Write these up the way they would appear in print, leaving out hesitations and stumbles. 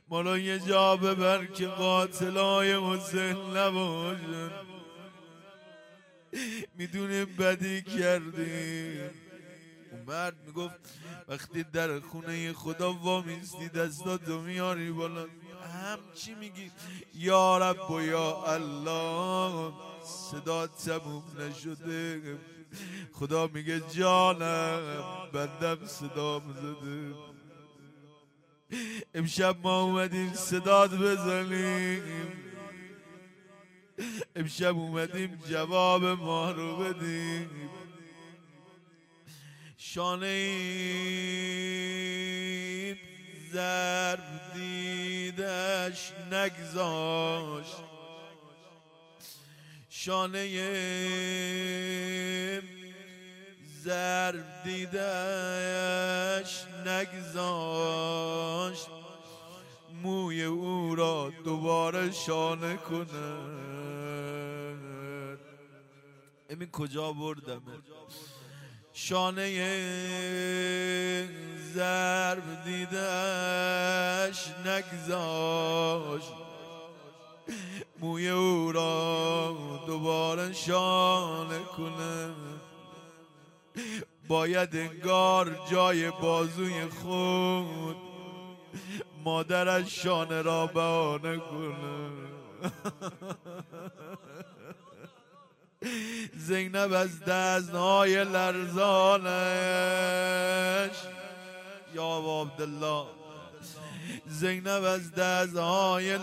ما رو یه جا ببر که قاتلای حسین نباشن. میدونیم بدی کردیم. اون مرد میگفت وقتی در خونه خدا وامیستی دستاتو میاری بالا همچی میگی یا رب و یا الله، صدا تموم نشده. خدا میگه جانم بندم صدا زده. امشب ما اومدیم صدات بزنیم، امشب اومدیم جواب ما رو بدیم. شانه ضرب دیدش نگذاشت، شانه ضرب دیدش نگذاشت، موی او را دوباره شانه کند. امین کجا بردمه؟ شانه ضرب دیدش نگذاشت، موی او را دوباره شانه کند. باید انگار جای بازوی خود مادرش شانه را بهانه کنه. زینب از دستهای لرزانش، یا عبدالله، زینب از دستهای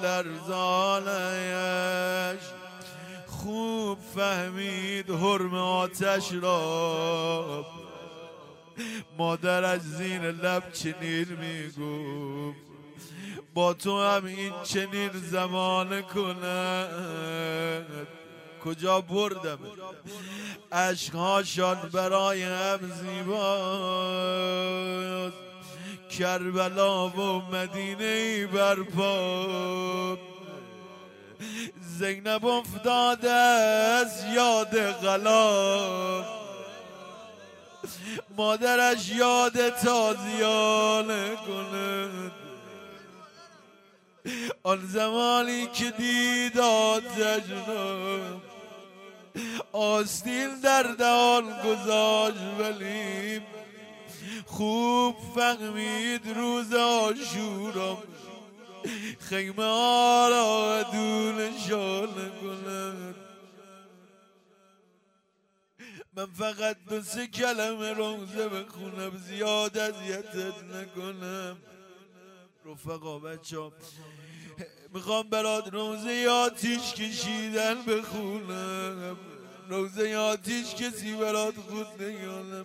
لرزانش خوب فهمید حرم آتش را. مادرش زیر لب چنین میگفت با تو هم این چنین زمانه کند. کجا بردم؟ عشقهاشان برای هم زیباست، کربلا و مدینه برپا. زینب افتاده از یاد غلا، مادرش یاد تازیانه کند. آن زمانی که دید آتش را آستین در دهان گذاشت، ولی خوب فهمید روز عاشورا خیمه ها را دون شانه کند. من فقط 2-3 کلمه روزه بخونم، زیاد اذیتت نکنم. رفقا بچه‌ها میخوام برات روزه آتیش کشیدن بخونم. روزه آتیش کسی برات خود نگانم.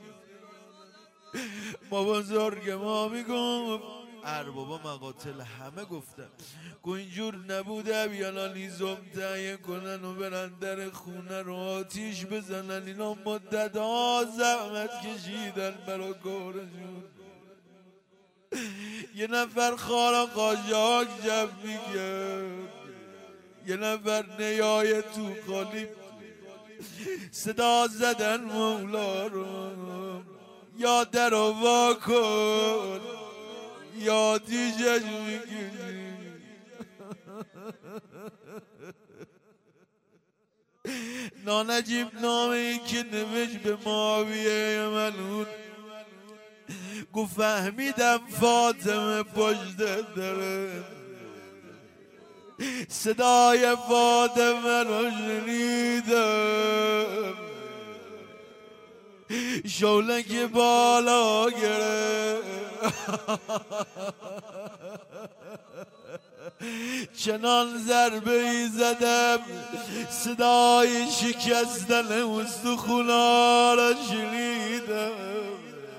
ما بزرگ ما میگم اربابا مقاتل همه گفتن گو اینجور نبوده بیانا لیزم تهیه کنن و برن در خونه رو آتیش بزنن. اینا مدت ها زحمت کشیدن برا کارشون. یه نفر خارا قاجاک جمع میکرد، یه نفر نیای تو خالی صدا زدن مولا رو یا در رو وا کن یا دیجش میکنی. نانجیب نامه‌ای که نوشت به معاویه ملعون، گفت فهمیدم فاطمه پشت داره، صدای فاطمه رو شنیدم، شعله که بالا گرفت چنان ضربه ای زدم صدای شکستن استخونا را شنیدم.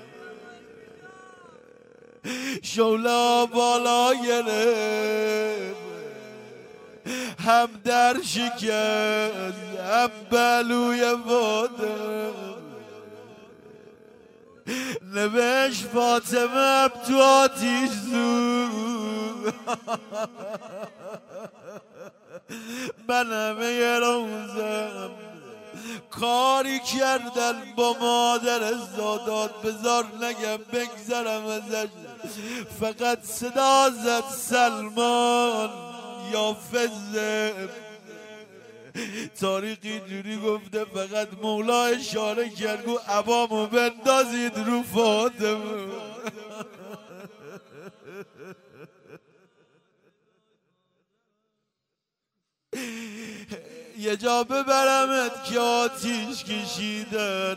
شعله بالا گرفت هم در شکست هم بلوی فاطمه. نوشت فاطمه تو آتیش زود من همه روزم کاری کردن با مادر زادات، بذار نگم بگذرم ازش. فقط صدا زد سلمان یا فزه. تاریخ اینجوری گفته فقط مولا اشاره کرد گو عوامو بندازید رو فاطمه. یه جا ببرمت که آتیش کشیدن.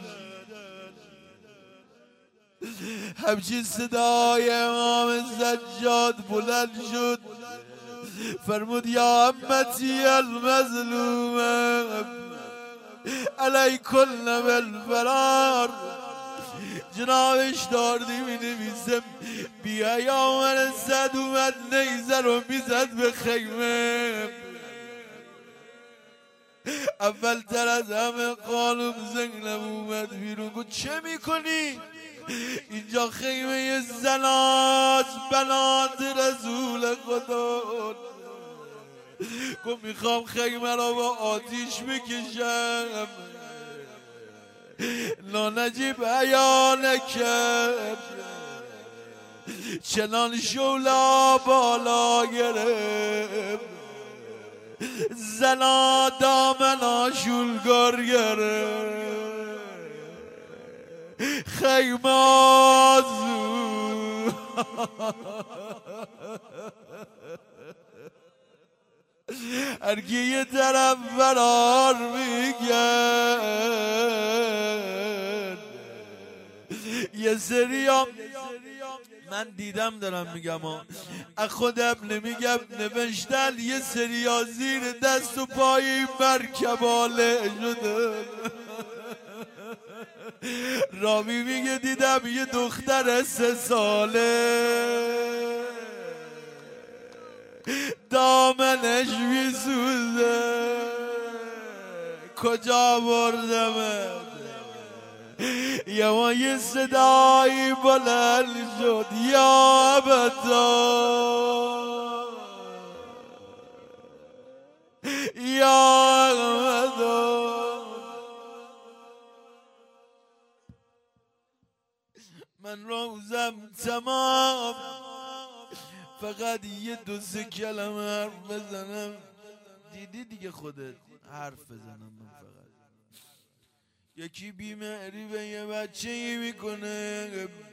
همچین صدای امام سجاد بلند شد فرمود یا امتی المظلومه علیکن بالفرار. جنابش داردی می نویسم بیا یا من صد اومد نیزه رو میزد به خیمه. اول تر از همه خانم زینب اومد بیرون گفت چه میکنی؟ اینجا خیمه زناست بنات رسول خدا. گفت میخوام خیمه را با آتیش بکشم. نانجیب حیا نکرد چنان شولا بالا گرفت زنا دامنا شولگار گرفت خیمه آزو. هرکی یه طرف فرار میگن. یه سریا من دیدم دارم میگم از خودم نمیگم نوشتن یه سریا زیر دست و پای این مرکب آله شده. راوی میگه دیدم یه دختر 3 ساله دامنش میسوزه کجا بردمت. یه صدایی بلند شد یا ابدا یا ابدا. من روزم تمام فقط یه 2-3 کلمه حرف بزنم. دیدی دیگه خودت حرف بزنم. من فقط یکی بیمهری به یه بچه ای میکنه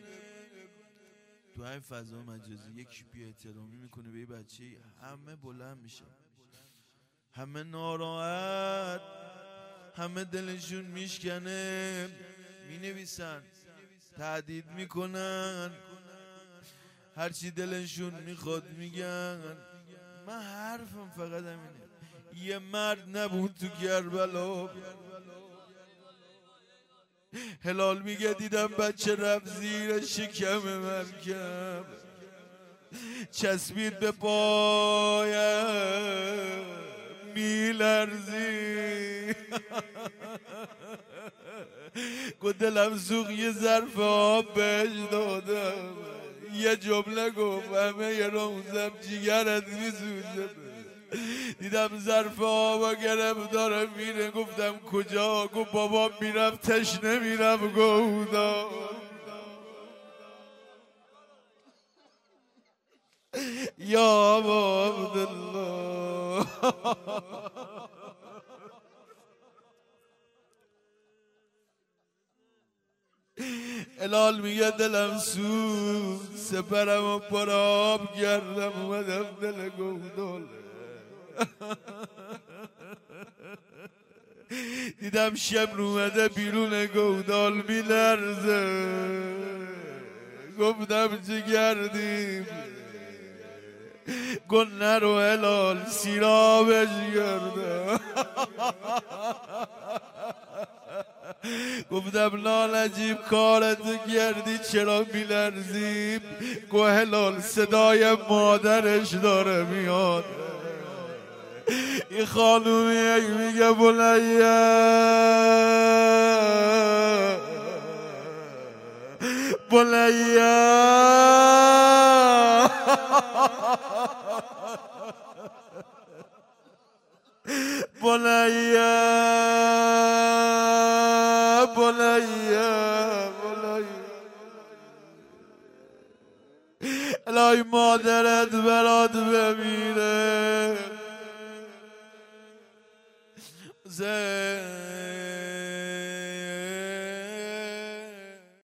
تو این فضا مجازی، یکی بی احترامی میکنه به یه بچه ای، همه بلند میشه، همه ناراحت، همه دلشون میشکنه، مینویسن، تهدید میکنن، هرچی دلشون میخواد میگن. من حرفم فقط همینه. یه مرد نبود تو کربلا. هلال میگه دیدم بچه رفت زیر شکم مرکب چسبید به پایم میلرزی. گو دلم سوخت یه ظرف آب بهش دادم، یه جمله گفت همه یه روزم جیگرت میسوزه. دیدم ظرف آبا گرفت داره میره، گفتم کجا؟ گفت بابا میرم تشنه میرم گودا. یا عبدالله. الال میگه دلم سوخت، سپرم و پر آب کردم اومدم دل گودال. دیدم شمر اومده بیرون گودال میلرزه، گفتم چه کردیم؟ گفت نرو هلال سیرابش کردم. گفتم نالجیب کارتو کردی چرا میلرزیم؟ گو هلال صدای مادرش داره میاد. این خانومی میگه بلایه بلایه بلایه بلایه بلایه. ببینه.